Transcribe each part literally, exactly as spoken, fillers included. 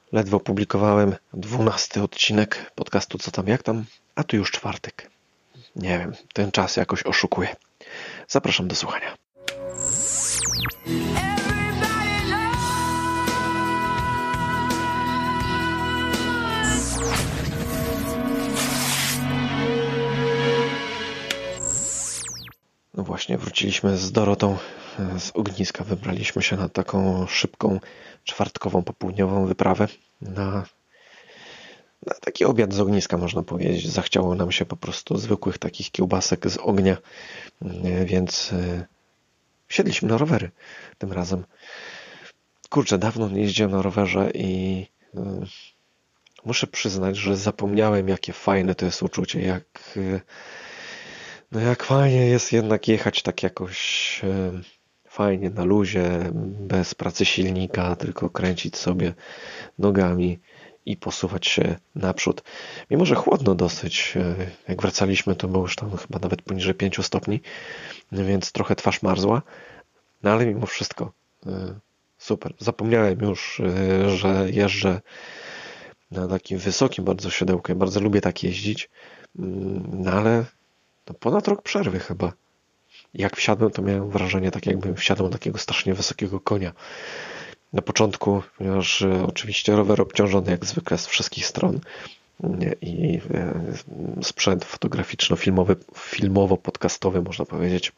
Ledwo opublikowałem dwunasty odcinek podcastu Co tam, jak tam, a tu już czwartek. Nie wiem, ten czas jakoś oszukuje. Zapraszam do słuchania. No właśnie, wróciliśmy z Dorotą z ogniska. Wybraliśmy się na taką szybką, czwartkową, popołudniową wyprawę na, na taki obiad z ogniska, można powiedzieć. Zachciało nam się po prostu zwykłych takich kiełbasek z ognia, więc wsiedliśmy na rowery tym razem. Kurczę, dawno nie jeździłem na rowerze i muszę przyznać, że zapomniałem, jakie fajne to jest uczucie, jak... No jak fajnie jest jednak jechać tak jakoś e, fajnie na luzie, bez pracy silnika, tylko kręcić sobie nogami i posuwać się naprzód. Mimo że chłodno dosyć, e, jak wracaliśmy, to było już tam chyba nawet poniżej pięciu stopni, więc trochę twarz marzła, no ale mimo wszystko e, super. Zapomniałem już, e, że jeżdżę na takim wysokim bardzo siodełku. Ja bardzo lubię tak jeździć, no ale no ponad rok przerwy chyba. Jak wsiadłem, to miałem wrażenie, tak jakbym wsiadł na takiego strasznie wysokiego konia. Na początku, ponieważ oczywiście rower obciążony jak zwykle z wszystkich stron i sprzęt fotograficzno-filmowy, filmowo-podcastowy można powiedzieć.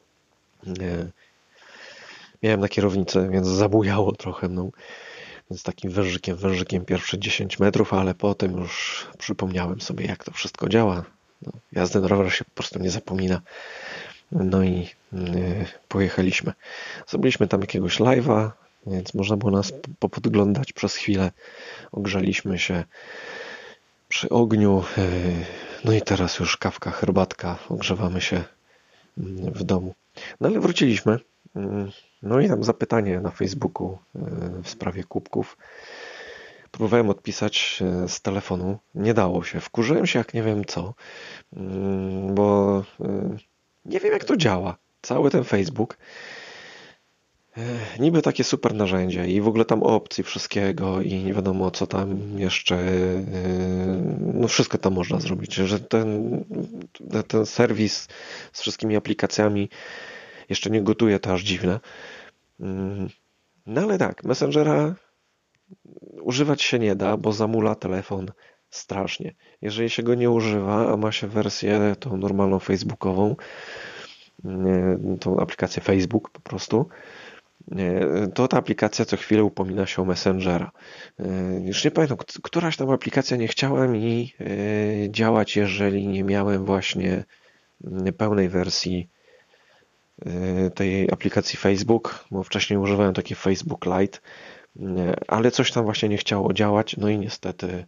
Miałem na kierownicy, więc zabujało trochę mną. Więc takim wężykiem, wężykiem pierwsze dziesięć metrów, ale potem już przypomniałem sobie, jak to wszystko działa. No, jazdy na rower się po prostu nie zapomina. No i yy, pojechaliśmy. Zrobiliśmy tam jakiegoś live'a, więc można było nas popodglądać przez chwilę. Ogrzaliśmy się przy ogniu. Yy, no i teraz już kawka, herbatka. Ogrzewamy się yy, w domu. No ale wróciliśmy. Yy, no i tam zapytanie na Facebooku yy, w sprawie kubków. Próbowałem odpisać z telefonu. Nie dało się. Wkurzyłem się jak nie wiem co, bo nie wiem jak to działa. Cały ten Facebook. Niby takie super narzędzie i w ogóle tam opcji wszystkiego i nie wiadomo co tam jeszcze. No wszystko tam można zrobić. Że ten, ten serwis z wszystkimi aplikacjami jeszcze nie gotuje, to aż dziwne. No ale tak, Messengera używać się nie da, bo zamula telefon strasznie. Jeżeli się go nie używa, a ma się wersję tą normalną facebookową, tą aplikację Facebook po prostu, to ta aplikacja co chwilę upomina się o Messengera. Już nie pamiętam, któraś tam aplikacja nie chciała mi działać, jeżeli nie miałem właśnie pełnej wersji tej aplikacji Facebook, bo wcześniej używałem takiej Facebook Lite, ale coś tam właśnie nie chciało działać, no i niestety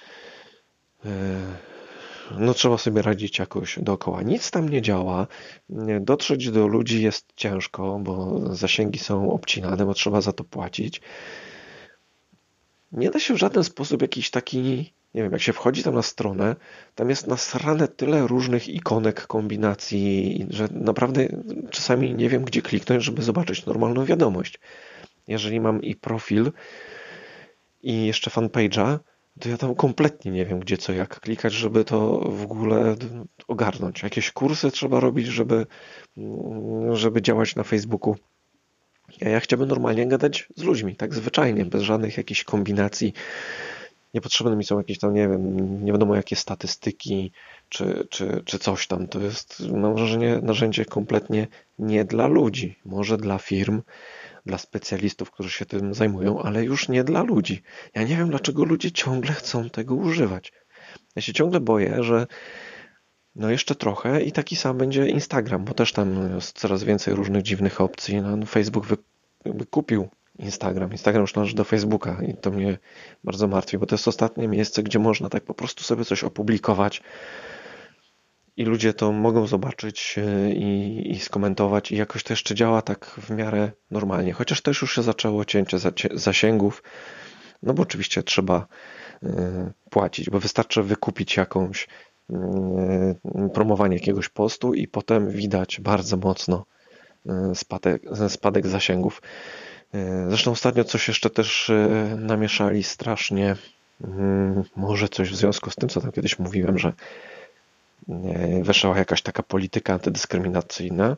no trzeba sobie radzić jakoś dookoła. Nic tam nie działa, dotrzeć do ludzi jest ciężko, bo zasięgi są obcinane, bo trzeba za to płacić. Nie da się w żaden sposób jakiś taki, nie wiem, jak się wchodzi tam na stronę, tam jest nasrane tyle różnych ikonek, kombinacji, że naprawdę czasami nie wiem, gdzie kliknąć, żeby zobaczyć normalną wiadomość. Jeżeli mam i profil, i jeszcze fanpage'a, to ja tam kompletnie nie wiem, gdzie co jak klikać, żeby to w ogóle ogarnąć. Jakieś kursy trzeba robić, żeby, żeby działać na Facebooku. Ja, ja chciałbym normalnie gadać z ludźmi, tak zwyczajnie, bez żadnych jakichś kombinacji. Niepotrzebne mi są jakieś tam, nie wiem, nie wiadomo jakie statystyki, czy, czy, czy coś tam. To jest, mam wrażenie, narzędzie kompletnie nie dla ludzi. Może dla firm, dla specjalistów, którzy się tym zajmują, ale już nie dla ludzi. Ja nie wiem, dlaczego ludzie ciągle chcą tego używać. Ja się ciągle boję, że no jeszcze trochę i taki sam będzie Instagram, bo też tam jest coraz więcej różnych dziwnych opcji. No, Facebook wy, wykupił Instagram. Instagram już należy do Facebooka i to mnie bardzo martwi, bo to jest ostatnie miejsce, gdzie można tak po prostu sobie coś opublikować i ludzie to mogą zobaczyć i, i skomentować i jakoś to jeszcze działa tak w miarę normalnie. Chociaż też już się zaczęło cięcie zasięgów, no bo oczywiście trzeba y, płacić, bo wystarczy wykupić jakąś y, promowanie jakiegoś postu i potem widać bardzo mocno y, spadek, spadek zasięgów. Zresztą ostatnio coś jeszcze też namieszali strasznie. Może coś w związku z tym, co tam kiedyś mówiłem, że weszła jakaś taka polityka antydyskryminacyjna,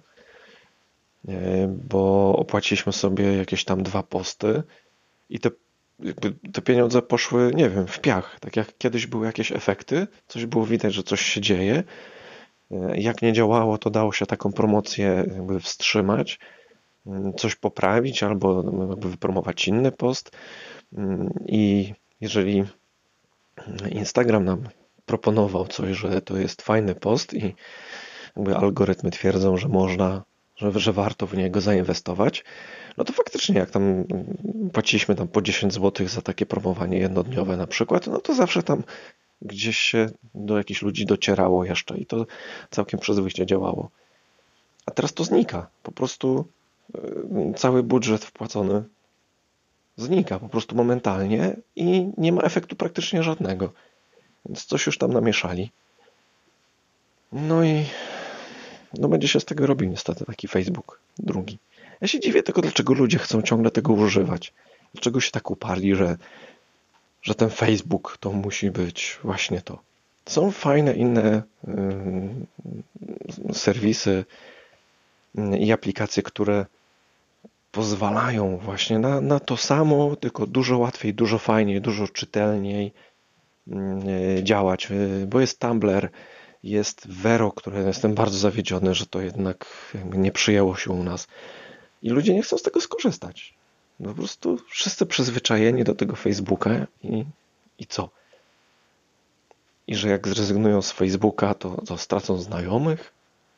bo opłaciliśmy sobie jakieś tam dwa posty i te, jakby te pieniądze poszły, nie wiem, w piach. Tak jak kiedyś były jakieś efekty, coś było widać, że coś się dzieje. Jak nie działało, to dało się taką promocję jakby wstrzymać, coś poprawić albo jakby wypromować inny post. I jeżeli Instagram nam proponował coś, że to jest fajny post i jakby algorytmy twierdzą, że można, że, że warto w niego zainwestować, no to faktycznie jak tam płaciliśmy tam po dziesięć złotych za takie promowanie jednodniowe na przykład, no to zawsze tam gdzieś się do jakichś ludzi docierało jeszcze i to całkiem przyzwoicie działało. A teraz to znika. Po prostu cały budżet wpłacony znika po prostu momentalnie i nie ma efektu praktycznie żadnego. Więc coś już tam namieszali. No i no będzie się z tego robił niestety taki Facebook drugi. Ja się dziwię tylko, dlaczego ludzie chcą ciągle tego używać. Dlaczego się tak uparli, że, że ten Facebook to musi być właśnie to. Są fajne inne y, serwisy i aplikacje, które pozwalają właśnie na, na to samo, tylko dużo łatwiej, dużo fajniej, dużo czytelniej y, działać, y, bo jest Tumblr, jest Vero, które jestem bardzo zawiedziony, że to jednak jakby nie przyjęło się u nas. I ludzie nie chcą z tego skorzystać. No po prostu wszyscy przyzwyczajeni do tego Facebooka i, i co? I że jak zrezygnują z Facebooka, to, to stracą znajomych?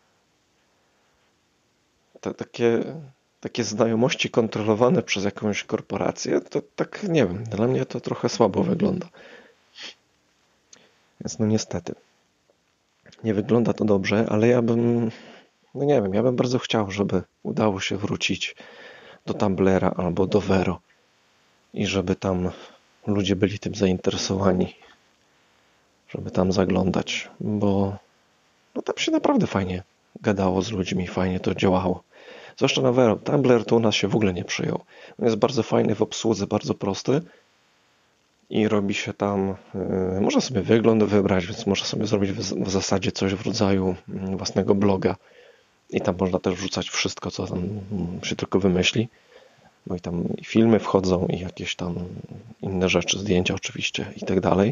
To takie, takie znajomości kontrolowane przez jakąś korporację, to tak nie wiem, dla mnie to trochę słabo wygląda. Więc no niestety. Nie wygląda to dobrze, ale ja bym, no nie wiem, ja bym bardzo chciał, żeby udało się wrócić do Tumblera albo do Vero i żeby tam ludzie byli tym zainteresowani, żeby tam zaglądać, bo no tam się naprawdę fajnie gadało z ludźmi, fajnie to działało. Zwłaszcza na Vero. Tumblr to u nas się w ogóle nie przyjął. On jest bardzo fajny w obsłudze, bardzo prosty i robi się tam, yy, można sobie wygląd wybrać, więc można sobie zrobić w, w zasadzie coś w rodzaju własnego bloga i tam można też wrzucać wszystko, co tam się tylko wymyśli. No i tam filmy wchodzą i jakieś tam inne rzeczy, zdjęcia oczywiście i tak dalej.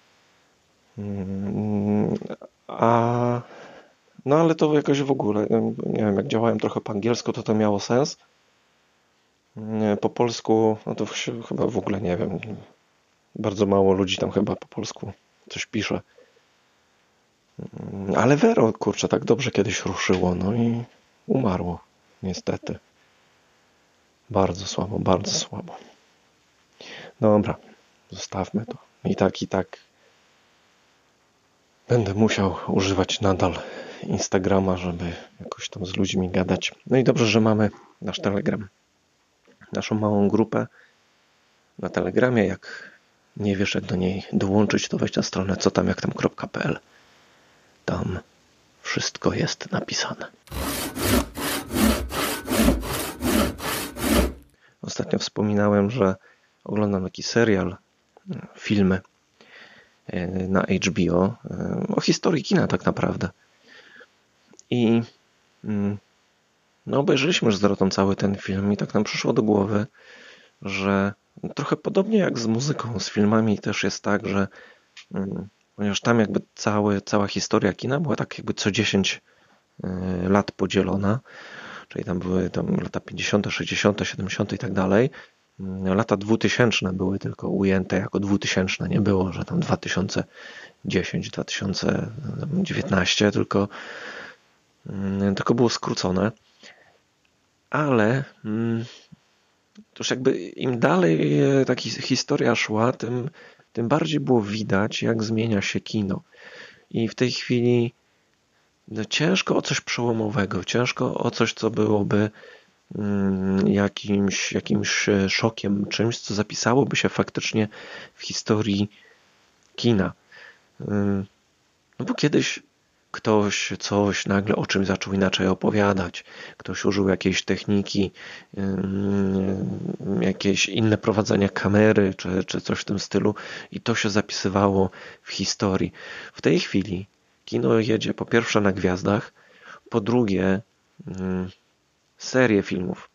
A no ale to jakoś w ogóle, nie wiem, jak działałem trochę po angielsku, to to miało sens. Po polsku, no to chyba w ogóle nie wiem. Bardzo mało ludzi tam chyba po polsku coś pisze. Ale Vero, kurczę, tak dobrze kiedyś ruszyło, no i umarło, niestety. Bardzo słabo, bardzo słabo. Dobra, zostawmy to. I tak, i tak będę musiał używać nadal Instagrama, żeby jakoś tam z ludźmi gadać. No i dobrze, że mamy nasz Telegram. Naszą małą grupę na Telegramie. Jak nie wiesz, jak do niej dołączyć, to wejdź na stronę cotamjaktam.pl. Tam wszystko jest napisane. Ostatnio wspominałem, że oglądam taki serial, filmy na H B O o historii kina tak naprawdę. I no, obejrzeliśmy już z Dorotą cały ten film i tak nam przyszło do głowy, że trochę podobnie jak z muzyką, z filmami też jest tak, że ponieważ tam jakby cały, cała historia kina była tak jakby co dziesięć lat podzielona, czyli tam były tam lata pięćdziesiąte, sześćdziesiąte, siedemdziesiąte i tak dalej. Lata dwutysięczne były tylko ujęte jako dwutysięczne, nie było, że tam dwa tysiące dziesiąty, dwa tysiące dziewiętnasty, tylko, tylko było skrócone. Ale to już jakby im dalej taka historia szła, tym, tym bardziej było widać, jak zmienia się kino. I w tej chwili no, ciężko o coś przełomowego, ciężko o coś, co byłoby mm, jakimś, jakimś szokiem, czymś, co zapisałoby się faktycznie w historii kina. No bo kiedyś ktoś coś nagle o czymś zaczął inaczej opowiadać, ktoś użył jakiejś techniki, jakieś inne prowadzenia kamery, czy, czy coś w tym stylu i to się zapisywało w historii. W tej chwili kino jedzie po pierwsze na gwiazdach, po drugie serię filmów.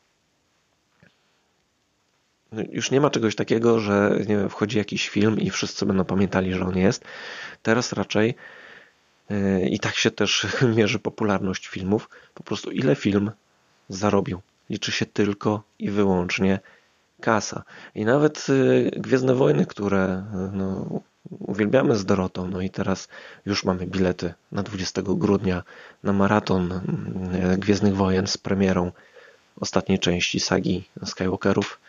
Już nie ma czegoś takiego, że nie wiem, wchodzi jakiś film i wszyscy będą pamiętali, że on jest. Teraz raczej i tak się też mierzy popularność filmów. Po prostu ile film zarobił. Liczy się tylko i wyłącznie kasa. I nawet Gwiezdne Wojny, które no, uwielbiamy z Dorotą, no i teraz już mamy bilety na dwudziestego grudnia na maraton Gwiezdnych Wojen z premierą ostatniej części sagi Skywalkerów.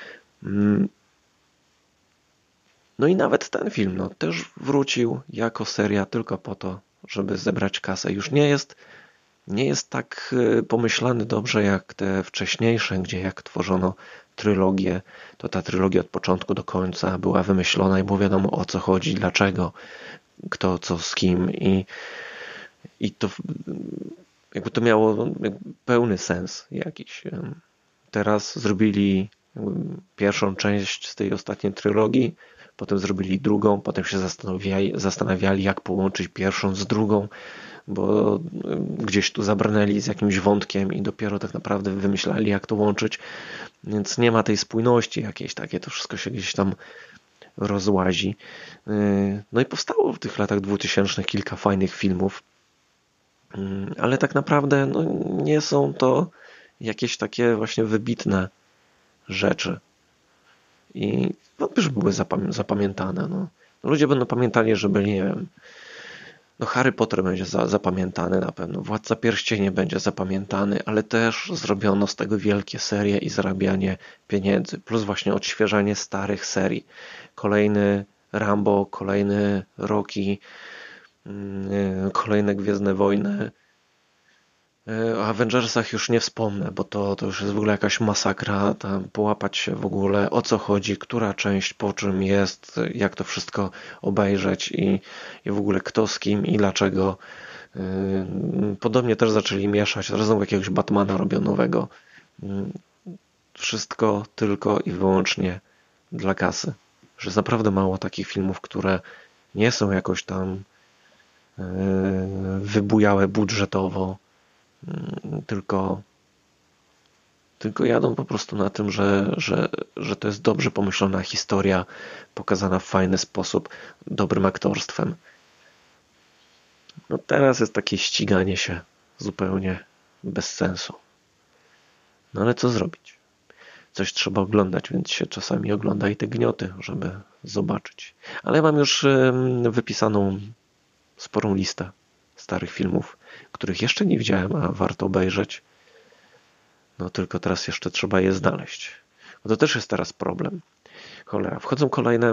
No i nawet ten film no, też wrócił jako seria tylko po to, żeby zebrać kasę. Już nie jest, nie jest tak pomyślany dobrze jak te wcześniejsze, gdzie jak tworzono trylogię, to ta trylogia od początku do końca była wymyślona i było wiadomo o co chodzi, dlaczego, kto, co, z kim i, i to jakby to miało pełny sens jakiś. Teraz zrobili pierwszą część z tej ostatniej trylogii, potem zrobili drugą, potem się zastanawiali, zastanawiali jak połączyć pierwszą z drugą, bo gdzieś tu zabrnęli z jakimś wątkiem i dopiero tak naprawdę wymyślali jak to łączyć, więc nie ma tej spójności jakiejś takiej, to wszystko się gdzieś tam rozłazi. No i powstało w tych latach dwutysięcznych kilka fajnych filmów, ale tak naprawdę no, nie są to jakieś takie właśnie wybitne rzeczy. I wątpię, że były zapamię zapamiętane. No. Ludzie będą pamiętali, że byli, nie wiem, no Harry Potter będzie za zapamiętany na pewno, Władca Pierścieni będzie zapamiętany, ale też zrobiono z tego wielkie serie i zarabianie pieniędzy, plus właśnie odświeżanie starych serii. Kolejny Rambo, kolejny Rocky, kolejne Gwiezdne Wojny. O Avengersach już nie wspomnę, bo to, to już jest w ogóle jakaś masakra, tam połapać się w ogóle o co chodzi, która część po czym jest, jak to wszystko obejrzeć i, i w ogóle kto z kim i dlaczego. Podobnie też zaczęli mieszać, teraz znowu jakiegoś Batmana robią nowego. Wszystko tylko i wyłącznie dla kasy. Że jest naprawdę mało takich filmów, które nie są jakoś tam wybujałe budżetowo, tylko, tylko jadą po prostu na tym, że, że, że to jest dobrze pomyślana historia, pokazana w fajny sposób, dobrym aktorstwem. No teraz jest takie ściganie się zupełnie bez sensu. No ale co zrobić? Coś trzeba oglądać, więc się czasami ogląda i te gnioty, żeby zobaczyć. Ale ja mam już wypisaną sporą listę starych filmów, których jeszcze nie widziałem, a warto obejrzeć. No tylko teraz jeszcze trzeba je znaleźć. No to też jest teraz problem. Cholera, wchodzą kolejne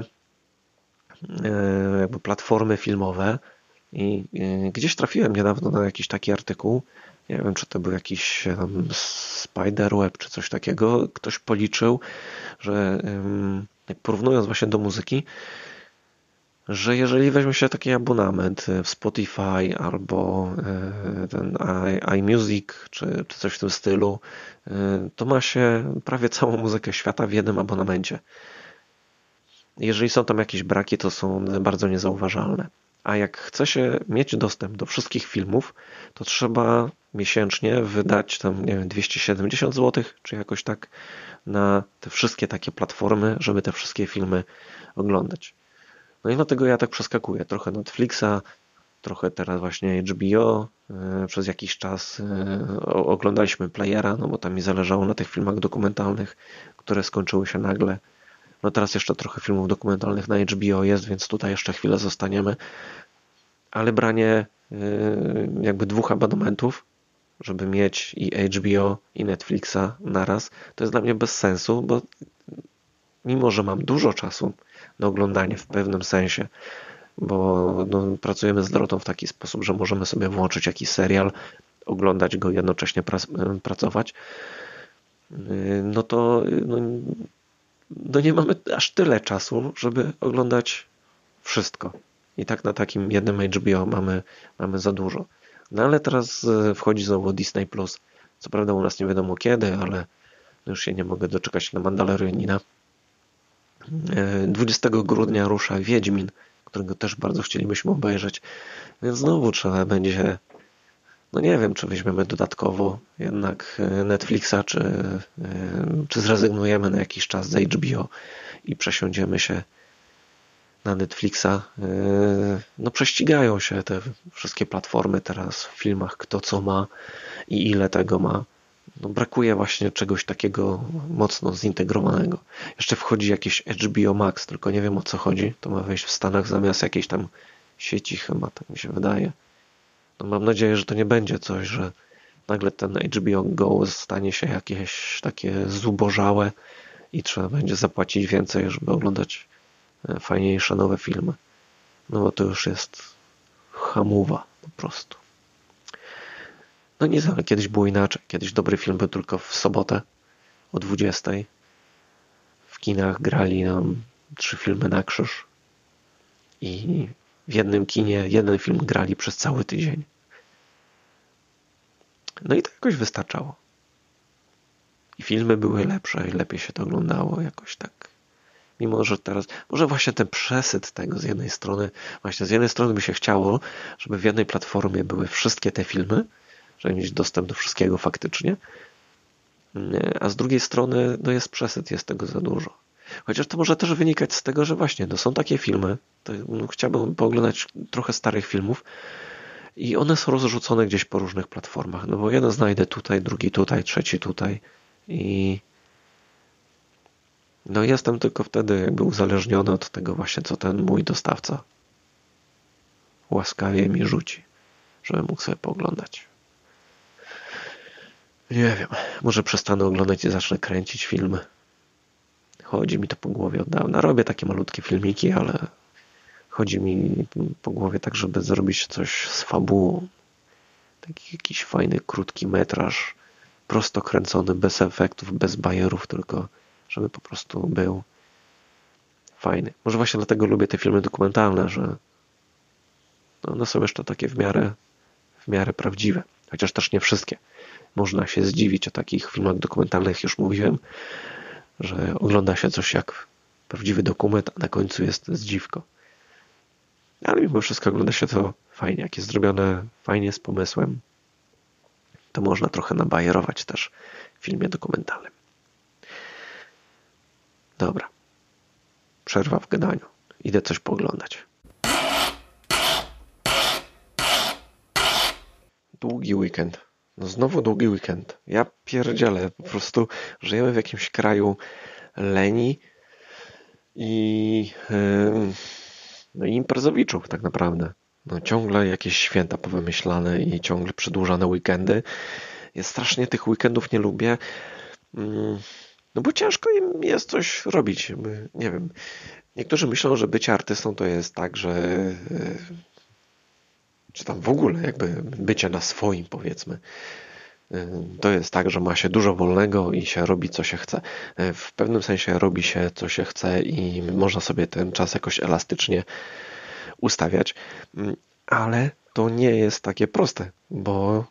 jakby platformy filmowe i gdzieś trafiłem niedawno na jakiś taki artykuł. Nie wiem, czy to był jakiś tam Spiderweb, czy coś takiego. Ktoś policzył, że jak porównując właśnie do muzyki, że jeżeli weźmie się taki abonament w Spotify albo ten iMusic czy, czy coś w tym stylu, to ma się prawie całą muzykę świata w jednym abonamencie. Jeżeli są tam jakieś braki, to są bardzo niezauważalne. A jak chce się mieć dostęp do wszystkich filmów, to trzeba miesięcznie wydać tam, nie wiem, dwieście siedemdziesiąt złotych, czy jakoś tak, na te wszystkie takie platformy, żeby te wszystkie filmy oglądać. No i dlatego ja tak przeskakuję. Trochę Netflixa, trochę teraz właśnie H B O. Przez jakiś czas oglądaliśmy Playera, no bo tam mi zależało na tych filmach dokumentalnych, które skończyły się nagle. No teraz jeszcze trochę filmów dokumentalnych na H B O jest, więc tutaj jeszcze chwilę zostaniemy. Ale branie jakby dwóch abonamentów, żeby mieć i H B O i Netflixa naraz, to jest dla mnie bez sensu, bo mimo, że mam dużo czasu na oglądanie w pewnym sensie, bo no, pracujemy z Dorotą w taki sposób, że możemy sobie włączyć jakiś serial, oglądać go, jednocześnie prac- pracować, no to no, no nie mamy aż tyle czasu, żeby oglądać wszystko. I tak na takim jednym H B O mamy, mamy za dużo. No ale teraz wchodzi znowu Disney Plus. Co prawda u nas nie wiadomo kiedy, ale już się nie mogę doczekać na Mandalorianina. dwudziestego grudnia rusza Wiedźmin, którego też bardzo chcielibyśmy obejrzeć. Więc znowu trzeba będzie, no nie wiem, czy weźmiemy dodatkowo jednak Netflixa, czy, czy zrezygnujemy na jakiś czas z H B O i przesiądziemy się na Netflixa. No prześcigają się te wszystkie platformy teraz w filmach, kto co ma i ile tego ma. No brakuje właśnie czegoś takiego mocno zintegrowanego. Jeszcze wchodzi jakieś H B O Max, tylko nie wiem o co chodzi. To ma wejść w Stanach zamiast jakiejś tam sieci chyba, tak mi się wydaje. No mam nadzieję, że to nie będzie coś, że nagle ten H B O Go stanie się jakieś takie zubożałe i trzeba będzie zapłacić więcej, żeby oglądać fajniejsze nowe filmy. No bo to już jest hamuwa po prostu. No nie wiem, kiedyś było inaczej. Kiedyś dobry film był tylko w sobotę o dwudziestej. W kinach grali nam trzy filmy na krzyż. I w jednym kinie jeden film grali przez cały tydzień. No i to jakoś wystarczało. I filmy były lepsze i lepiej się to oglądało jakoś tak. Mimo, że teraz, może właśnie ten przesyt tego z jednej strony, właśnie z jednej strony by się chciało, żeby w jednej platformie były wszystkie te filmy, żeby mieć dostęp do wszystkiego faktycznie, a z drugiej strony no jest przesyt, jest tego za dużo. Chociaż to może też wynikać z tego, że właśnie no są takie filmy, to no, chciałbym pooglądać trochę starych filmów i one są rozrzucone gdzieś po różnych platformach, no bo jeden znajdę tutaj, drugi tutaj, trzeci tutaj i no jestem tylko wtedy jakby uzależniony od tego właśnie, co ten mój dostawca łaskawie mi rzuci, żebym mógł sobie pooglądać. Nie wiem, może przestanę oglądać i zacznę kręcić filmy. Chodzi mi to po głowie od dawna. Robię takie malutkie filmiki, ale chodzi mi po głowie tak, żeby zrobić coś z fabułą. Taki jakiś fajny, krótki metraż, prosto kręcony, bez efektów, bez bajerów, tylko żeby po prostu był fajny. Może właśnie dlatego lubię te filmy dokumentalne, że one są jeszcze takie w miarę, w miarę prawdziwe. Chociaż też nie wszystkie. Można się zdziwić o takich filmach dokumentalnych, już mówiłem, że ogląda się coś jak prawdziwy dokument, a na końcu jest zdziwko. Ale mimo wszystko ogląda się to fajnie. Jak jest zrobione fajnie, z pomysłem, to można trochę nabajerować też w filmie dokumentalnym. Dobra. Przerwa w gadaniu. Idę coś pooglądać. Długi weekend. No znowu długi weekend. Ja pierdzielę. Po prostu żyjemy w jakimś kraju leni i yy, no i imprezowiczów tak naprawdę. No ciągle jakieś święta powymyślane i ciągle przedłużane weekendy. Ja strasznie tych weekendów nie lubię. Yy, no bo ciężko im jest coś robić. Nie wiem. Niektórzy myślą, że bycie artystą to jest tak, że yy, czy tam w ogóle jakby bycie na swoim, powiedzmy. To jest tak, że ma się dużo wolnego i się robi co się chce. W pewnym sensie robi się co się chce i można sobie ten czas jakoś elastycznie ustawiać, ale to nie jest takie proste, bo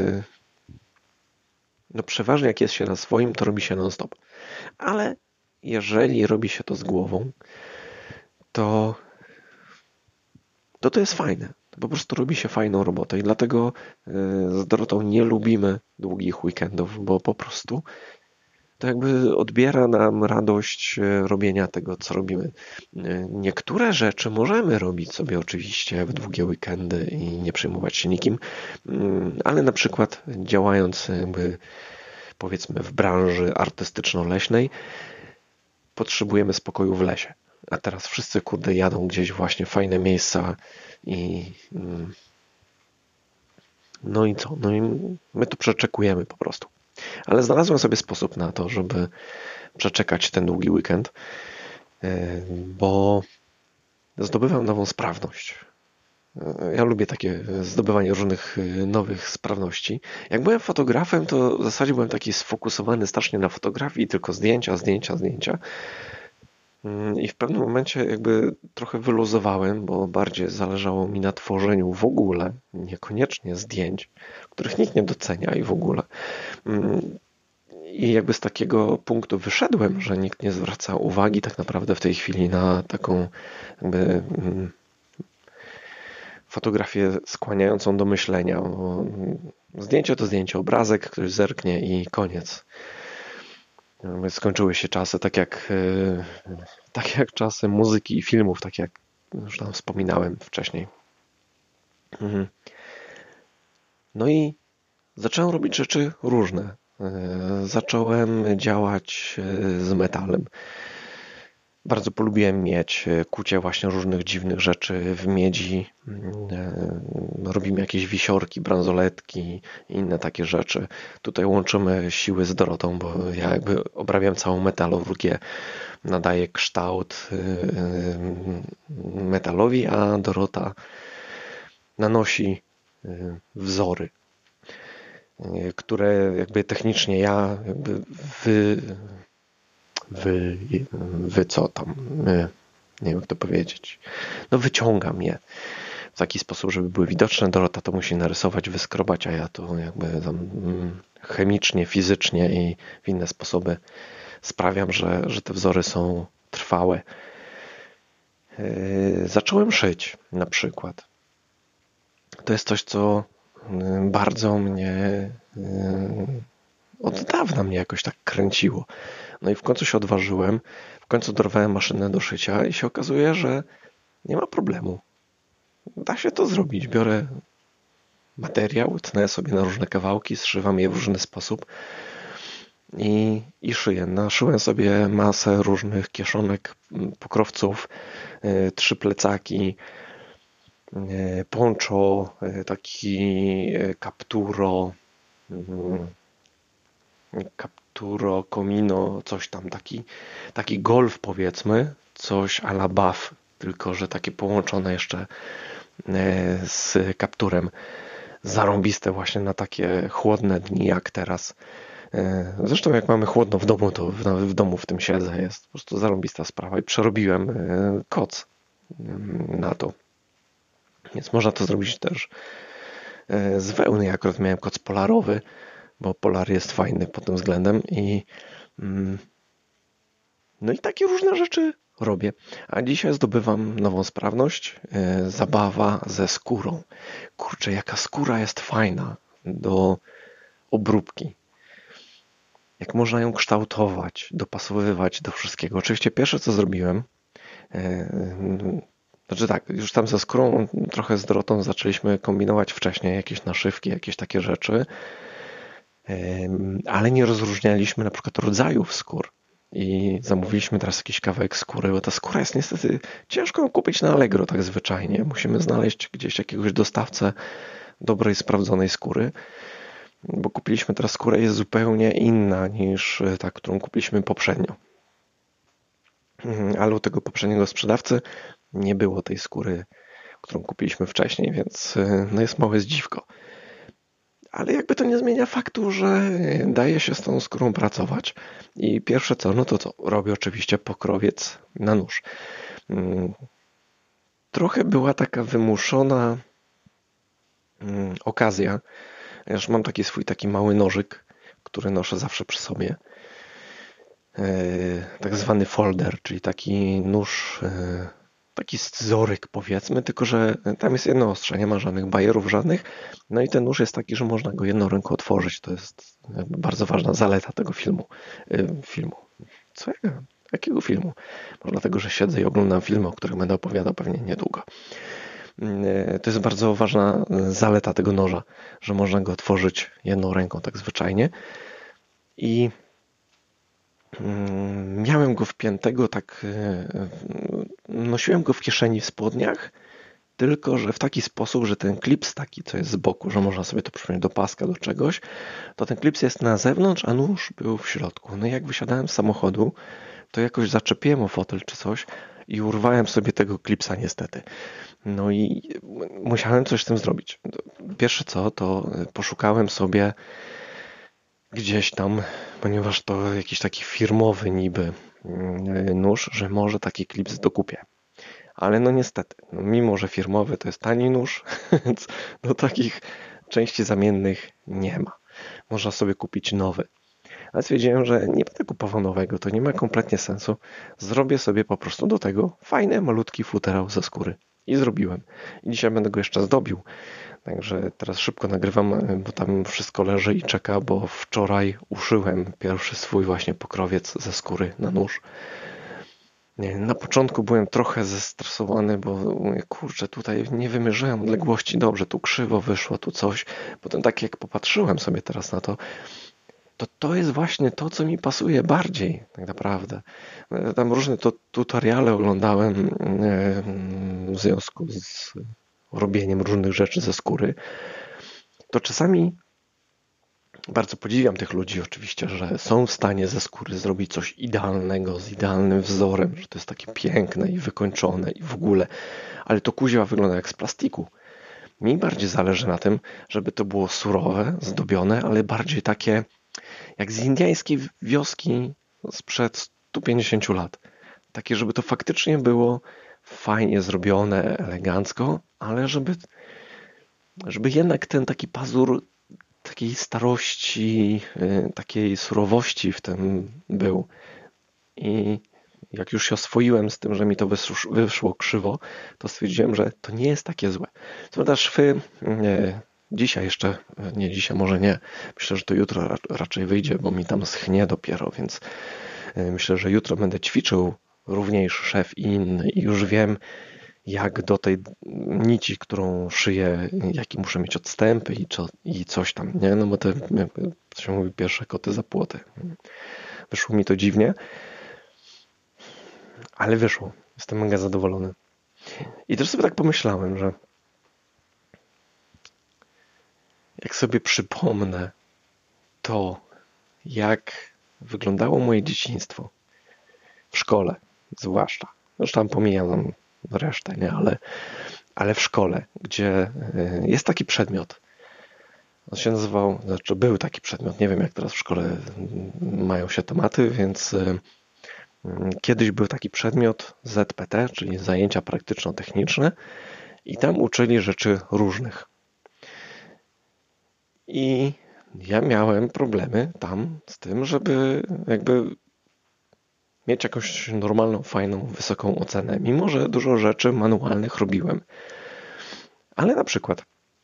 no przeważnie jak jest się na swoim, to robi się non-stop. Ale jeżeli robi się to z głową, to to, to jest fajne. Po prostu robi się fajną robotę i dlatego z Dorotą nie lubimy długich weekendów, bo po prostu to jakby odbiera nam radość robienia tego, co robimy. Niektóre rzeczy możemy robić sobie oczywiście w długie weekendy i nie przejmować się nikim, ale na przykład działając jakby powiedzmy w branży artystyczno-leśnej potrzebujemy spokoju w lesie. A teraz wszyscy kurde jadą gdzieś właśnie w fajne miejsca i no i co? No i my to przeczekujemy po prostu. Ale znalazłem sobie sposób na to, żeby przeczekać ten długi weekend, bo zdobywam nową sprawność. Ja lubię takie zdobywanie różnych nowych sprawności. Jak byłem fotografem, to w zasadzie byłem taki sfokusowany strasznie na fotografii, tylko zdjęcia, zdjęcia, zdjęcia. I w pewnym momencie jakby trochę wyluzowałem, bo bardziej zależało mi na tworzeniu w ogóle, niekoniecznie zdjęć, których nikt nie docenia i w ogóle. I jakby z takiego punktu wyszedłem, że nikt nie zwraca uwagi tak naprawdę w tej chwili na taką jakby fotografię skłaniającą do myślenia. Zdjęcie to zdjęcie, obrazek, ktoś zerknie i koniec. Skończyły się czasy, tak jak, tak jak czasy muzyki i filmów, tak jak już tam wspominałem wcześniej. No i zacząłem robić rzeczy różne. Zacząłem działać z metalem. Bardzo polubiłem mieć kucie właśnie różnych dziwnych rzeczy w miedzi. Robimy jakieś wisiorki, bransoletki i inne takie rzeczy. Tutaj łączymy siły z Dorotą, bo ja jakby obrabiam całą metalurgię, nadaję kształt metalowi, a Dorota nanosi wzory, które jakby technicznie ja jakby wy, wy, wy co tam, nie wiem jak to powiedzieć, no wyciągam je w taki sposób, żeby były widoczne. Dorota to musi narysować, wyskrobać, a ja to jakby tam chemicznie, fizycznie i w inne sposoby sprawiam, że, że te wzory są trwałe. Zacząłem szyć na przykład. To jest coś, co bardzo mnie od dawna mnie jakoś tak kręciło. No i w końcu się odważyłem, w końcu dorwałem maszynę do szycia i się okazuje, że nie ma problemu. Da się to zrobić. Biorę materiał, tnę sobie na różne kawałki, zszywam je w różny sposób i, i szyję. Naszyłem sobie masę różnych kieszonek, pokrowców, trzy plecaki, poncho, taki capturo, capturo, komino, coś tam, taki, taki golf powiedzmy, coś à la buff, tylko że takie połączone jeszcze z kapturem. Zarąbiste właśnie na takie chłodne dni jak teraz. Zresztą jak mamy chłodno w domu, to w domu w tym siedzę. Jest po prostu zarąbista sprawa i przerobiłem koc na to. Więc można to zrobić też z wełny. Ja akurat miałem koc polarowy, bo polar jest fajny pod tym względem i no i takie różne rzeczy robię. A dzisiaj zdobywam nową sprawność. Zabawa ze skórą. Kurczę, jaka skóra jest fajna do obróbki. Jak można ją kształtować, dopasowywać do wszystkiego. Oczywiście pierwsze co zrobiłem, znaczy tak, już tam ze skórą trochę z Dorotą zaczęliśmy kombinować wcześniej, jakieś naszywki, jakieś takie rzeczy, ale nie rozróżnialiśmy na przykład rodzajów skór. I zamówiliśmy teraz jakiś kawałek skóry, bo ta skóra jest niestety ciężko ją kupić na Allegro tak zwyczajnie. Musimy znaleźć gdzieś jakiegoś dostawcę dobrej, sprawdzonej skóry, bo kupiliśmy teraz skórę, jest zupełnie inna niż ta, którą kupiliśmy poprzednio. Ale u tego poprzedniego sprzedawcy nie było tej skóry, którą kupiliśmy wcześniej, więc no jest małe zdziwko. Ale jakby to nie zmienia faktu, że daje się z tą skórą pracować. I pierwsze co, no to co? Robię oczywiście pokrowiec na nóż. Trochę była taka wymuszona okazja. Ja już mam taki swój taki mały nożyk, który noszę zawsze przy sobie. Tak zwany folder, czyli taki nóż, taki scyzoryk powiedzmy, tylko że tam jest jedno ostrze, nie ma żadnych bajerów żadnych. No i ten nóż jest taki, że można go jedną ręką otworzyć. To jest jakby bardzo ważna zaleta tego filmu. Filmu. Co ja? Jakiego filmu? Może dlatego, że siedzę i oglądam filmy, o których będę opowiadał pewnie niedługo. To jest bardzo ważna zaleta tego noża, że można go otworzyć jedną ręką tak zwyczajnie. I miałem go wpiętego tak, nosiłem go w kieszeni w spodniach, tylko że w taki sposób, że ten klips taki, co jest z boku, że można sobie to przypiąć do paska, do czegoś, to ten klips jest na zewnątrz, a nóż był w środku. No i jak wysiadałem z samochodu, to jakoś zaczepiłem o fotel czy coś i urwałem sobie tego klipsa niestety. No i musiałem coś z tym zrobić. Pierwsze co, to poszukałem sobie gdzieś tam, ponieważ to jakiś taki firmowy niby nóż, że może taki klips dokupię. Ale no niestety, no mimo że firmowy to jest tani nóż, więc do takich części zamiennych nie ma. Można sobie kupić nowy. Ale stwierdziłem, że nie będę kupował nowego, to nie ma kompletnie sensu. Zrobię sobie po prostu do tego fajny, malutki futerał ze skóry. I zrobiłem. I dzisiaj będę go jeszcze zdobił. Także teraz szybko nagrywam, bo tam wszystko leży i czeka, bo wczoraj uszyłem pierwszy swój właśnie pokrowiec ze skóry na nóż. Na początku byłem trochę zestresowany, bo mówię, kurczę, tutaj nie wymierzyłem odległości dobrze, tu krzywo wyszło, tu coś. Potem tak jak popatrzyłem sobie teraz na to, to to jest właśnie to, co mi pasuje bardziej tak naprawdę. Tam różne to tutoriale oglądałem w związku z robieniem różnych rzeczy ze skóry. To czasami bardzo podziwiam tych ludzi oczywiście, że są w stanie ze skóry zrobić coś idealnego, z idealnym wzorem, że to jest takie piękne i wykończone i w ogóle. Ale to kuźwa wygląda jak z plastiku. Mi bardziej zależy na tym, żeby to było surowe, zdobione, ale bardziej takie jak z indyjskiej wioski sprzed stu pięćdziesięciu lat. Takie, żeby to faktycznie było fajnie zrobione, elegancko, ale żeby, żeby jednak ten taki pazur takiej starości, takiej surowości w tym był. I jak już się oswoiłem z tym, że mi to wyszło krzywo, to stwierdziłem, że to nie jest takie złe. Co prawda szwy nie, dzisiaj jeszcze, nie dzisiaj może nie, myślę, że to jutro raczej wyjdzie, bo mi tam schnie dopiero, więc myślę, że jutro będę ćwiczył równiejszy szef i inny i już wiem, jak do tej nici, którą szyję, jakie muszę mieć odstępy i, co, i coś tam, nie? No bo te, jakby, co się mówi, pierwsze koty za płoty. Wyszło mi to dziwnie, ale wyszło. Jestem mega zadowolony. I też sobie tak pomyślałem, że jak sobie przypomnę to, jak wyglądało moje dzieciństwo w szkole, zwłaszcza, już tam pomijam resztę, nie? Ale, ale w szkole, gdzie jest taki przedmiot, on się nazywał, znaczy był taki przedmiot, nie wiem jak teraz w szkole mają się tematy, więc kiedyś był taki przedmiot Z P T, czyli zajęcia praktyczno-techniczne i tam uczyli rzeczy różnych. I ja miałem problemy tam z tym, żeby jakby mieć jakąś normalną, fajną, wysoką ocenę, mimo że dużo rzeczy manualnych robiłem. Ale na przykład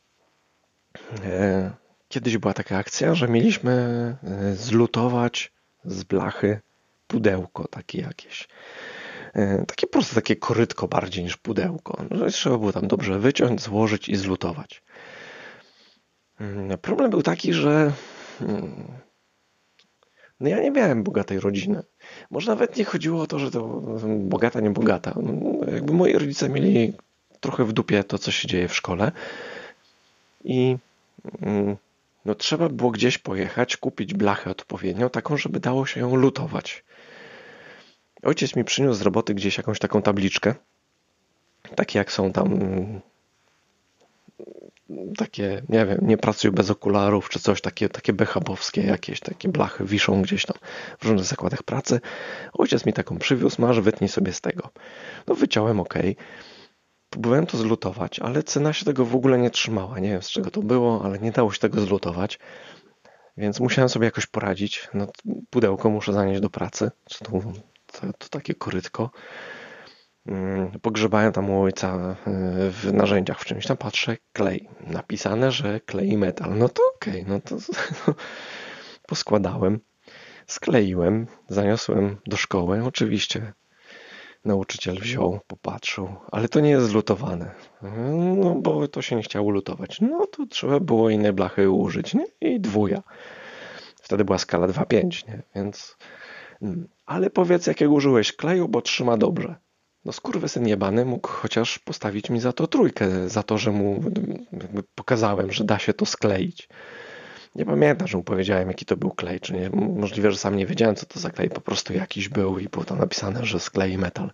e, kiedyś była taka akcja, że mieliśmy e, zlutować z blachy pudełko takie jakieś. E, takie po prostu takie korytko bardziej niż pudełko. No, trzeba było tam dobrze wyciąć, złożyć i zlutować. E, problem był taki, że no ja nie miałem bogatej rodziny. Może nawet nie chodziło o to, że to bogata, nie bogata. Jakby moi rodzice mieli trochę w dupie to, co się dzieje w szkole. I no, trzeba było gdzieś pojechać, kupić blachę odpowiednią, taką, żeby dało się ją lutować. Ojciec mi przyniósł z roboty gdzieś jakąś taką tabliczkę. Takie jak są tam takie, nie wiem, nie pracuj bez okularów, czy coś takie, takie bechabowskie jakieś, takie blachy wiszą gdzieś tam w różnych zakładach pracy. Ojciec mi taką przywiózł, masz, wytnij sobie z tego. No wyciąłem, ok. Próbowałem to zlutować, ale cena się tego w ogóle nie trzymała. Nie wiem z czego to było, ale nie dało się tego zlutować. Więc musiałem sobie jakoś poradzić. No, pudełko muszę zanieść do pracy. To, to, to takie korytko. Pogrzebałem tam u ojca w narzędziach w czymś. Tam patrzę, klej. Napisane, że klei metal. No to okej, okay, no to no, poskładałem, skleiłem, zaniosłem do szkoły. Oczywiście nauczyciel wziął, popatrzył, ale to nie jest zlutowane. No bo to się nie chciało lutować. No to trzeba było inne blachy użyć, nie? I dwuja. Wtedy była skala dwa pięć, nie? Więc... Ale powiedz, jakiego użyłeś kleju, bo trzyma dobrze. No skurwysyn jebany mógł chociaż postawić mi za to trójkę, za to, że mu jakby pokazałem, że da się to skleić. Nie pamiętam, że mu powiedziałem, jaki to był klej, czy nie. Możliwe, że sam nie wiedziałem, co to za klej, po prostu jakiś był i było tam napisane, że sklei metal.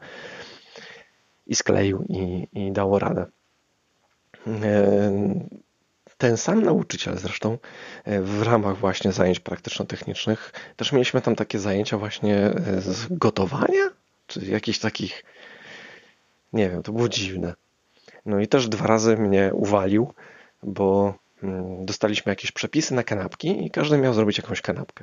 I skleił i, i dało radę. Ten sam nauczyciel zresztą w ramach właśnie zajęć praktyczno-technicznych też mieliśmy tam takie zajęcia właśnie z gotowania, czy jakichś takich, nie wiem, to było dziwne. No i też dwa razy mnie uwalił, bo dostaliśmy jakieś przepisy na kanapki i każdy miał zrobić jakąś kanapkę.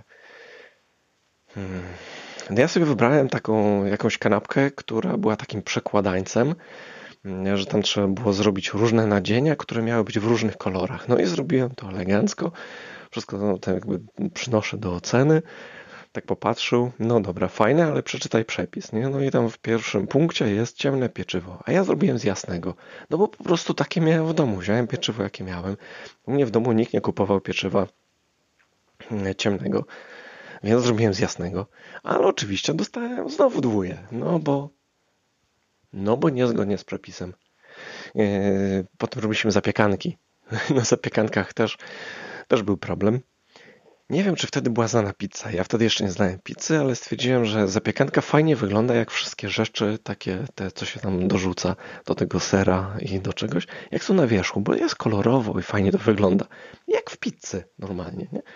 No ja sobie wybrałem taką jakąś kanapkę, która była takim przekładańcem, że tam trzeba było zrobić różne nadzienia, które miały być w różnych kolorach. No i zrobiłem to elegancko. Wszystko no, to jakby przynoszę do oceny. Tak popatrzył, no dobra, fajne, ale przeczytaj przepis, nie? No i tam w pierwszym punkcie jest ciemne pieczywo, a ja zrobiłem z jasnego. No bo po prostu takie miałem w domu, wziąłem pieczywo jakie miałem. U mnie w domu nikt nie kupował pieczywa ciemnego, więc zrobiłem z jasnego. Ale oczywiście dostałem znowu dwóje, no bo no bo niezgodnie z przepisem. Potem robiliśmy zapiekanki. Na zapiekankach też, też był problem. Nie wiem, czy wtedy była znana pizza. Ja wtedy jeszcze nie znałem pizzy, ale stwierdziłem, że zapiekanka fajnie wygląda jak wszystkie rzeczy, takie te, co się tam dorzuca do tego sera i do czegoś, jak są na wierzchu, bo jest kolorowo i fajnie to wygląda. Jak w pizzy normalnie, nie?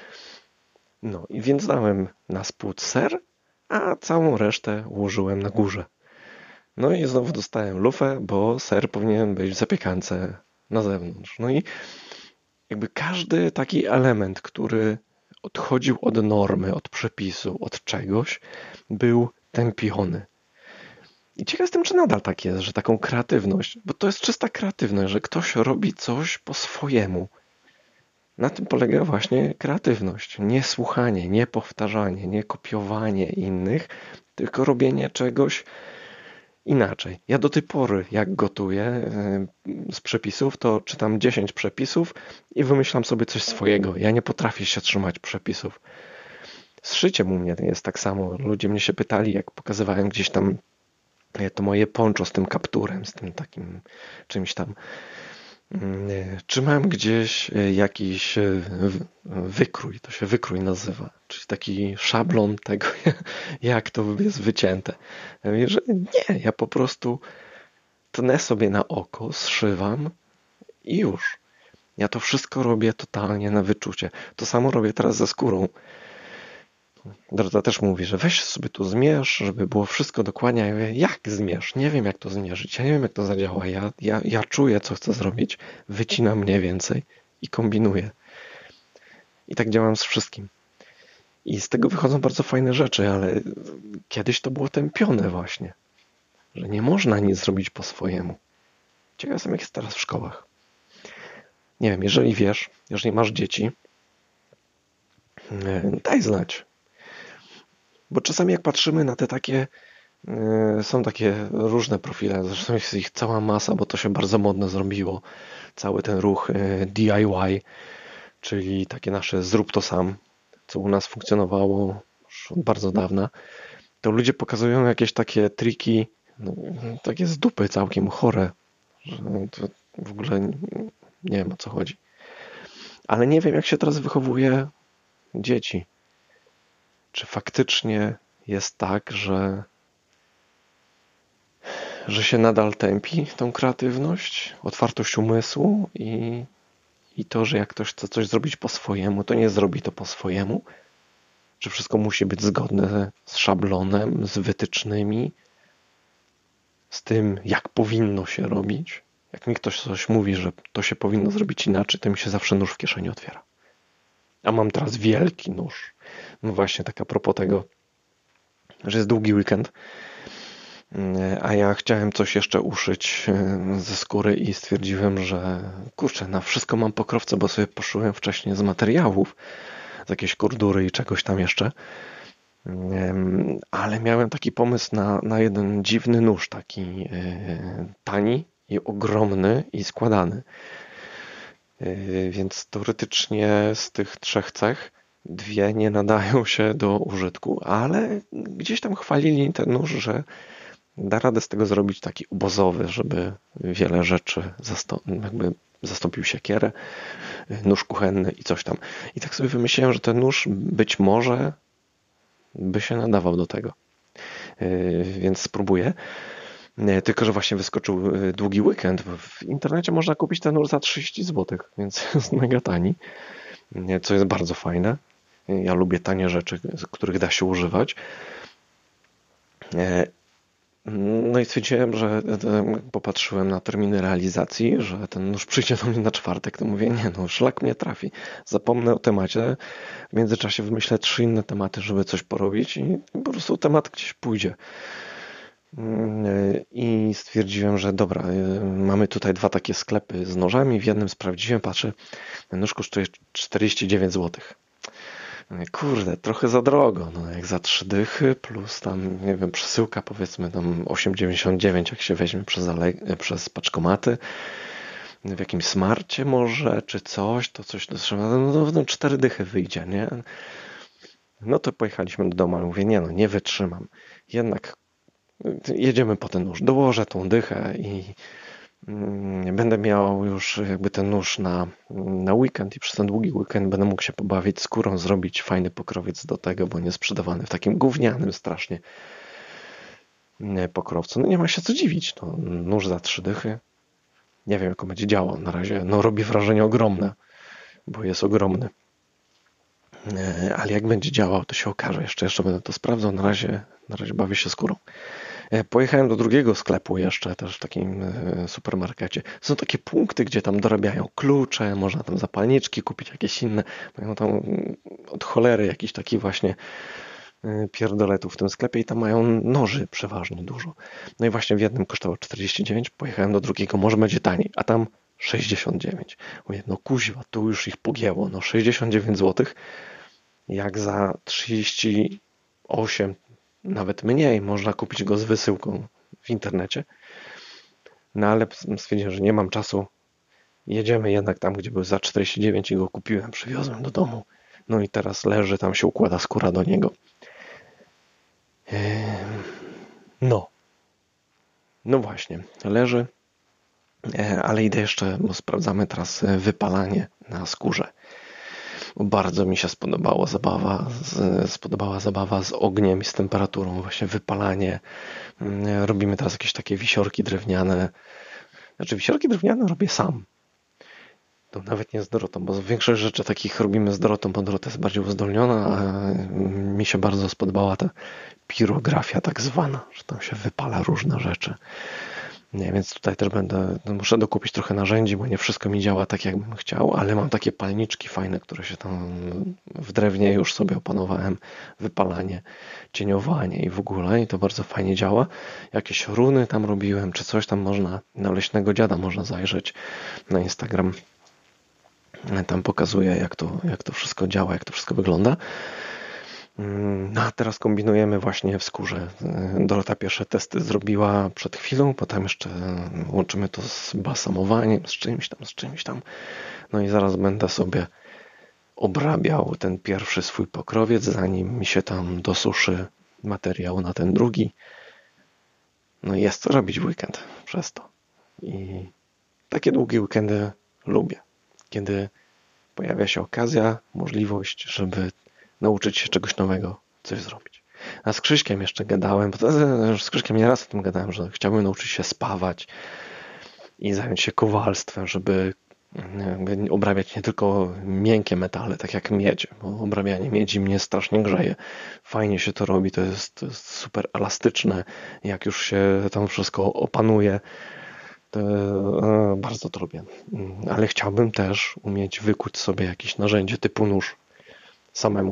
No i więc dałem na spód ser, a całą resztę ułożyłem na górze. No i znowu dostałem lufę, bo ser powinien być w zapiekance na zewnątrz. No i jakby każdy taki element, który odchodził od normy, od przepisu, od czegoś, był tępiony. I ciekaw jestem, czy nadal tak jest, że taką kreatywność, bo to jest czysta kreatywność, że ktoś robi coś po swojemu. Na tym polega właśnie kreatywność. Nie słuchanie, nie powtarzanie, nie kopiowanie innych, tylko robienie czegoś inaczej. Ja do tej pory, jak gotuję z przepisów, to czytam dziesięć przepisów i wymyślam sobie coś swojego. Ja nie potrafię się trzymać przepisów. Z szyciem u mnie jest tak samo. Ludzie mnie się pytali, jak pokazywałem gdzieś tam to moje poncho z tym kapturem, z tym takim czymś tam. Czy mam gdzieś jakiś wykrój, to się wykrój nazywa, czyli taki szablon tego, jak to jest wycięte. Ja mówię, że nie, ja po prostu tnę sobie na oko, zszywam i już. Ja to wszystko robię totalnie na wyczucie. To samo robię teraz ze skórą. Dorota też mówi, że weź sobie tu zmierz, żeby było wszystko dokładnie. Ja mówię, jak zmierz? Nie wiem, jak to zmierzyć. Ja nie wiem, jak to zadziała. Ja, ja, ja czuję, co chcę zrobić, wycinam mniej więcej i kombinuję. I tak działam z wszystkim. I z tego wychodzą bardzo fajne rzeczy, ale kiedyś to było tępione właśnie. Że nie można nic zrobić po swojemu. Ciekaw jestem, jak jest teraz w szkołach. Nie wiem, jeżeli wiesz, jeżeli masz dzieci, daj znać. Bo czasami jak patrzymy na te takie, są takie różne profile, zresztą jest ich cała masa, bo to się bardzo modne zrobiło. Cały ten ruch D I Y, czyli takie nasze zrób to sam, co u nas funkcjonowało już od bardzo dawna. To ludzie pokazują jakieś takie triki, no, takie z dupy całkiem chore, że to w ogóle nie wiem, o co chodzi. Ale nie wiem, jak się teraz wychowuje dzieci. Czy faktycznie jest tak, że, że się nadal tępi tą kreatywność, otwartość umysłu i, i to, że jak ktoś chce coś zrobić po swojemu, to nie zrobi to po swojemu? Czy wszystko musi być zgodne z szablonem, z wytycznymi, z tym, jak powinno się robić? Jak mi ktoś coś mówi, że to się powinno zrobić inaczej, to mi się zawsze nóż w kieszeni otwiera. A mam teraz wielki nóż. No właśnie, tak a propos tego, że jest długi weekend, a ja chciałem coś jeszcze uszyć ze skóry i stwierdziłem, że kurczę, na wszystko mam pokrowce, bo sobie poszyłem wcześniej z materiałów, z jakiejś kordury i czegoś tam jeszcze. Ale miałem taki pomysł na, na jeden dziwny nóż, taki tani i ogromny i składany. Więc teoretycznie z tych trzech cech dwie nie nadają się do użytku, ale gdzieś tam chwalili ten nóż, że da radę z tego zrobić taki obozowy, żeby wiele rzeczy zastąpił, jakby zastąpił siekierę, nóż kuchenny i coś tam. I tak sobie wymyśliłem, że ten nóż być może by się nadawał do tego. Więc spróbuję. Nie, tylko że właśnie wyskoczył y, długi weekend. W internecie można kupić ten nóż za trzydzieści złotych, więc jest mega tani, nie, co jest bardzo fajne. Ja lubię tanie rzeczy, z których da się używać. E, No i stwierdziłem, że e, popatrzyłem na terminy realizacji, że ten nóż przyjdzie do mnie na czwartek, to mówię, nie no, szlak mnie trafi. Zapomnę o temacie, w międzyczasie wymyślę trzy inne tematy, żeby coś porobić i po prostu temat gdzieś pójdzie. I stwierdziłem, że dobra, e, mamy tutaj dwa takie sklepy z nożami, w jednym sprawdziłem, patrzę, ten nóż kosztuje czterdzieści dziewięć złotych. Mówię, kurde, trochę za drogo, no jak za trzy dychy plus tam, nie wiem, przesyłka powiedzmy tam osiem dziewięćdziesiąt dziewięć jak się weźmie przez, ale- przez paczkomaty, w jakimś smarcie może, czy coś, to coś to trzeba, no, no, no cztery dychy wyjdzie, nie? No to pojechaliśmy do domu, ale mówię, nie no, nie wytrzymam. Jednak jedziemy po ten nóż, dołożę tą dychę i mm, będę miał już jakby ten nóż na, na weekend i przez ten długi weekend będę mógł się pobawić skórą, zrobić fajny pokrowiec do tego, bo nie sprzedawany w takim gównianym strasznie mm, pokrowcu. No nie ma się co dziwić, no, nóż za trzy dychy. Nie wiem jak on będzie działał na razie, no robi wrażenie ogromne, bo jest ogromny. E, Ale jak będzie działał, to się okaże. Jeszcze, jeszcze będę to sprawdzał. Na razie, na razie bawię się skórą. E, Pojechałem do drugiego sklepu jeszcze, też w takim e, supermarkecie. Są takie punkty, gdzie tam dorabiają klucze, można tam zapalniczki kupić, jakieś inne. Mają tam mm, od cholery jakiś taki właśnie e, pierdoletów w tym sklepie i tam mają noży przeważnie dużo. No i właśnie w jednym kosztowało czterdzieści dziewięć, pojechałem do drugiego, może będzie taniej, a tam sześćdziesiąt dziewięć. Mówię, no kuźwa, tu już ich pogięło, no sześćdziesiąt dziewięć złotych, jak za trzydzieści osiem, nawet mniej, można kupić go z wysyłką w internecie. No ale stwierdziłem, że nie mam czasu. Jedziemy jednak tam, gdzie był za czterdzieści dziewięć i go kupiłem, przywiozłem do domu. No i teraz leży, tam się układa skóra do niego. No, no właśnie, leży, ale idę jeszcze, bo sprawdzamy teraz wypalanie na skórze. Bardzo mi się spodobało zabawa, z, spodobała zabawa z ogniem i z temperaturą, właśnie wypalanie. Robimy teraz jakieś takie wisiorki drewniane. Znaczy wisiorki drewniane robię sam. To nawet nie z Dorotą, bo większość rzeczy takich robimy z Dorotą, bo Dorota jest bardziej uzdolniona, a mi się bardzo spodobała ta pirografia tak zwana, że tam się wypala różne rzeczy. Nie, więc tutaj też będę, no muszę dokupić trochę narzędzi, bo nie wszystko mi działa tak, jakbym chciał, ale mam takie palniczki fajne, które się tam w drewnie już sobie opanowałem, wypalanie, cieniowanie i w ogóle, i to bardzo fajnie działa. Jakieś runy tam robiłem, czy coś tam można, na Leśnego Dziada można zajrzeć na Instagram. Tam pokazuje, jak to, jak to wszystko działa, jak to wszystko wygląda. No a teraz kombinujemy właśnie w skórze. Dorota pierwsze testy zrobiła przed chwilą, potem jeszcze łączymy to z balsamowaniem, z czymś tam, z czymś tam. No i zaraz będę sobie obrabiał ten pierwszy swój pokrowiec, zanim mi się tam dosuszy materiał na ten drugi. No i jest co robić w weekend przez to. I takie długie weekendy lubię, kiedy pojawia się okazja, możliwość, żeby nauczyć się czegoś nowego, coś zrobić. A z Krzyśkiem jeszcze gadałem, bo to, z Krzyśkiem nieraz o tym gadałem, że chciałbym nauczyć się spawać i zająć się kowalstwem, żeby jakby obrabiać nie tylko miękkie metale, tak jak miedź, bo obrabianie miedzi mnie strasznie grzeje. Fajnie się to robi, to jest, to jest super elastyczne, jak już się tam wszystko opanuje, to e, bardzo to lubię. Ale chciałbym też umieć wykuć sobie jakieś narzędzie typu nóż samemu.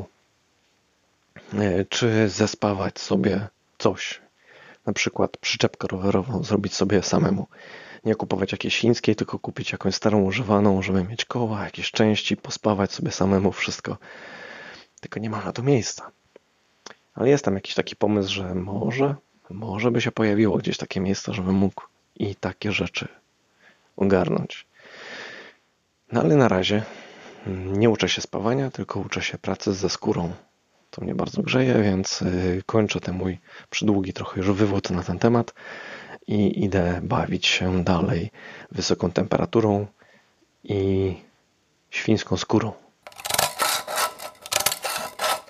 Czy zespawać sobie coś, na przykład przyczepkę rowerową zrobić sobie samemu. Nie kupować jakiejś chińskiej, tylko kupić jakąś starą używaną, żeby mieć koła, jakieś części, pospawać sobie samemu wszystko. Tylko nie ma na to miejsca. Ale jest tam jakiś taki pomysł, że może, może by się pojawiło gdzieś takie miejsce, żebym mógł i takie rzeczy ogarnąć. No ale na razie nie uczę się spawania, tylko uczę się pracy ze skórą. To mnie bardzo grzeje, więc kończę ten mój przydługi trochę już wywód na ten temat i idę bawić się dalej wysoką temperaturą i świńską skórą.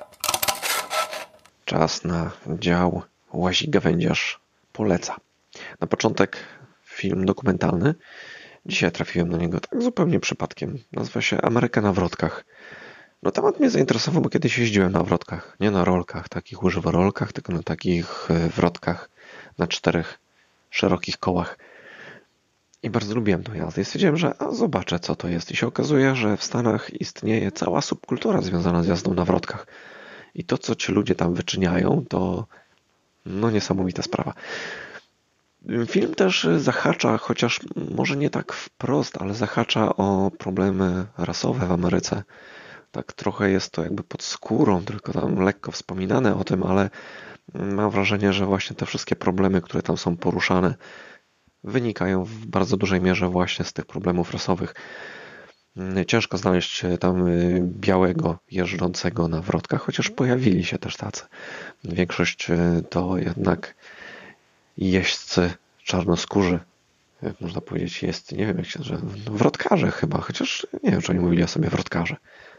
Czas na dział Łazi Gawędziarz poleca. Na początek film dokumentalny. Dzisiaj trafiłem na niego tak zupełnie przypadkiem. Nazywa się Ameryka na wrotkach. No temat mnie zainteresował, bo kiedyś jeździłem na wrotkach. Nie na rolkach, takich łyżworolkach, tylko na takich wrotkach na czterech szerokich kołach. I bardzo lubiłem tą jazdę. I stwierdziłem, że a zobaczę, co to jest. I się okazuje, że w Stanach istnieje cała subkultura związana z jazdą na wrotkach. I to, co ci ludzie tam wyczyniają, to no niesamowita sprawa. Film też zahacza, chociaż może nie tak wprost, ale zahacza o problemy rasowe w Ameryce. Tak trochę jest to jakby pod skórą, tylko tam lekko wspominane o tym, ale mam wrażenie, że właśnie te wszystkie problemy, które tam są poruszane, wynikają w bardzo dużej mierze właśnie z tych problemów rasowych. Ciężko znaleźć tam białego jeżdżącego na wrotkach, chociaż pojawili się też tacy. Większość to jednak jeźdźcy czarnoskórzy, jak można powiedzieć, jest, nie wiem jak się nazywa, wrotkarze chyba, chociaż nie wiem, czy oni mówili o sobie wrotkarze.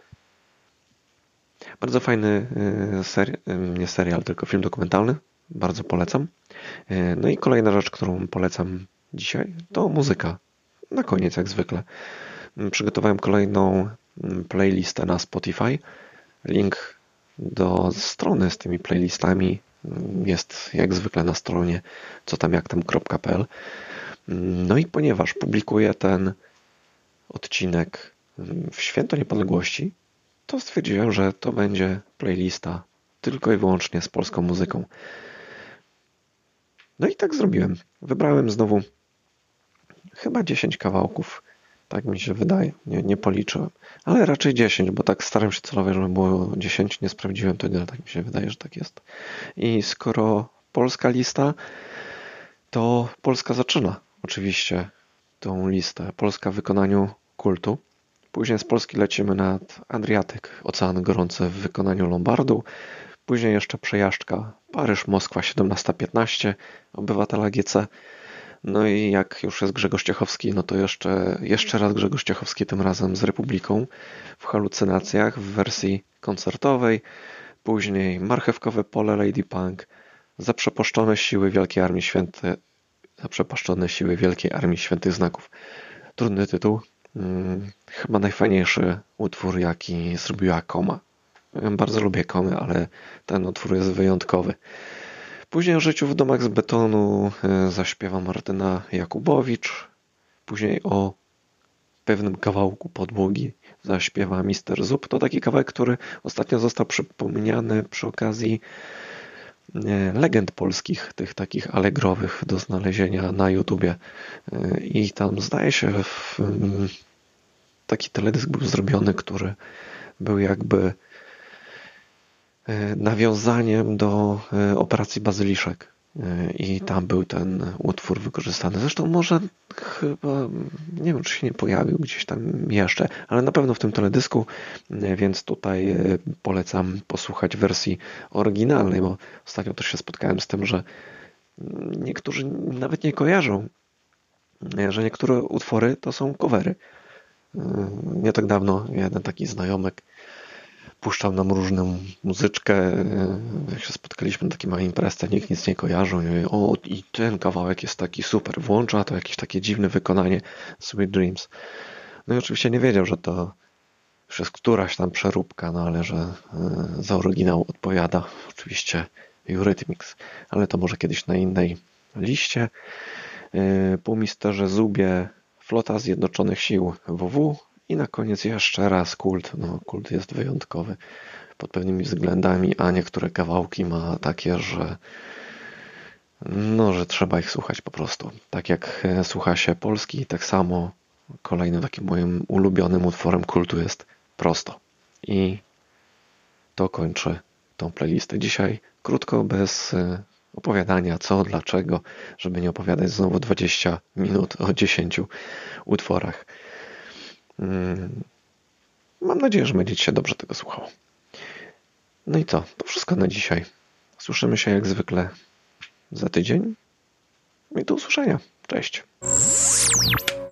Bardzo fajny serial, nie serial, tylko film dokumentalny, bardzo polecam. No i kolejna rzecz, którą polecam dzisiaj, to muzyka. Na koniec, jak zwykle. Przygotowałem kolejną playlistę na Spotify. Link do strony z tymi playlistami jest jak zwykle na stronie cotamjaktam.pl. No i ponieważ publikuję ten odcinek w Święto Niepodległości, to stwierdziłem, że to będzie playlista tylko i wyłącznie z polską muzyką. No i tak zrobiłem. Wybrałem znowu chyba dziesięć kawałków. Tak mi się wydaje. Nie, nie policzyłem. Ale raczej dziesięć, bo tak staram się celować, żeby było dziesięć. Nie sprawdziłem tego, ale tak mi się wydaje, że tak jest. I skoro polska lista, to Polska zaczyna oczywiście tą listę. Polska w wykonaniu Kultu. Później z Polski lecimy nad Adriatyk, Ocean Gorący w wykonaniu Lombardu. Później jeszcze przejażdżka Paryż-Moskwa siedemnasta piętnaście, Obywatela G C. No i jak już jest Grzegorz Ciechowski, no to jeszcze, jeszcze raz Grzegorz Ciechowski, tym razem z Republiką w halucynacjach w wersji koncertowej. Później Marchewkowe Pole Lady Punk, Zaprzepaszczone siły Wielkiej Armii Święty, Zaprzepaszczone siły Wielkiej Armii Świętych Znaków. Trudny tytuł. Hmm, chyba najfajniejszy utwór, jaki zrobiła Koma. Ja bardzo lubię Komy, ale ten utwór jest wyjątkowy. Później o życiu w domach z betonu zaśpiewa Martyna Jakubowicz. Później o pewnym kawałku podłogi zaśpiewa Mister Zup. To taki kawałek, który ostatnio został przypomniany przy okazji legend polskich, tych takich allegrowych do znalezienia na YouTubie. I tam zdaje się taki teledysk był zrobiony, który był jakby nawiązaniem do Operacji Bazyliszek i tam był ten utwór wykorzystany. Zresztą może chyba, nie wiem czy się nie pojawił gdzieś tam jeszcze, ale na pewno w tym teledysku, więc tutaj polecam posłuchać wersji oryginalnej, bo ostatnio też się spotkałem z tym, że niektórzy nawet nie kojarzą, że niektóre utwory to są covery. Nie tak dawno jeden taki znajomek puszczał nam różną muzyczkę. Jak się spotkaliśmy na takiej małej imprezie, nikt nic nie kojarzył. I mówi, o, i ten kawałek jest taki super. Włącza to jakieś takie dziwne wykonanie Sweet Dreams. No i oczywiście nie wiedział, że to już jest któraś tam przeróbka, no ale że za oryginał odpowiada oczywiście Eurythmics. Ale to może kiedyś na innej liście. Po Misterze Zubie Flota Zjednoczonych Sił W W. I na koniec jeszcze raz Kult. No, Kult jest wyjątkowy pod pewnymi względami, a niektóre kawałki ma takie, że no, że trzeba ich słuchać po prostu. Tak jak słucha się Polski, tak samo kolejnym takim moim ulubionym utworem Kultu jest Prosto. I to kończy tą playlistę dzisiaj. Krótko, bez opowiadania co, dlaczego, żeby nie opowiadać znowu dwadzieścia minut o dziesięciu utworach. Mam nadzieję, że będziecie się dobrze tego słuchało. No i co? To wszystko na dzisiaj. Słyszymy się jak zwykle za tydzień. I do usłyszenia. Cześć.